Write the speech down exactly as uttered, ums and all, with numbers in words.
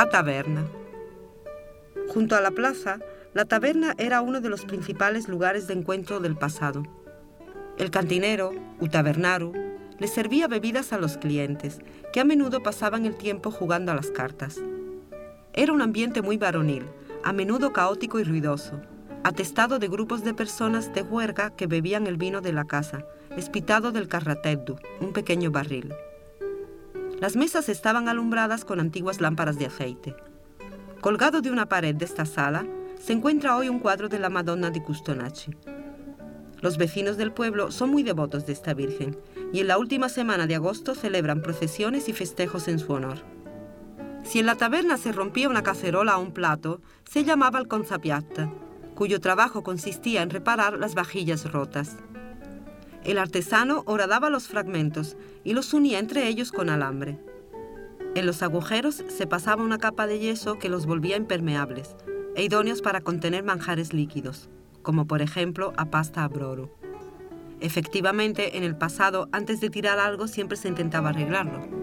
a taberna. Junto a la plaza, la taberna era uno de los principales lugares de encuentro del pasado. El cantinero, u tabernaru, les servía bebidas a los clientes, que a menudo pasaban el tiempo jugando a las cartas. Era un ambiente muy varonil, a menudo caótico y ruidoso, atestado de grupos de personas de juerga que bebían el vino de la casa, espitado del carrateddu, un pequeño barril. Las mesas estaban alumbradas con antiguas lámparas de aceite. Colgado de una pared de esta sala, se encuentra hoy un cuadro de la Madonna di Custonaci. Los vecinos del pueblo son muy devotos de esta Virgen y en la última semana de agosto celebran procesiones y festejos en su honor. Si en la taberna se rompía una cacerola o un plato, se llamaba el conzapiatta, cuyo trabajo consistía en reparar las vajillas rotas. El artesano horadaba los fragmentos y los unía entre ellos con alambre. En los agujeros se pasaba una capa de yeso que los volvía impermeables e idóneos para contener manjares líquidos, como por ejemplo a pasta a broru. Efectivamente, en el pasado, antes de tirar algo, siempre se intentaba arreglarlo.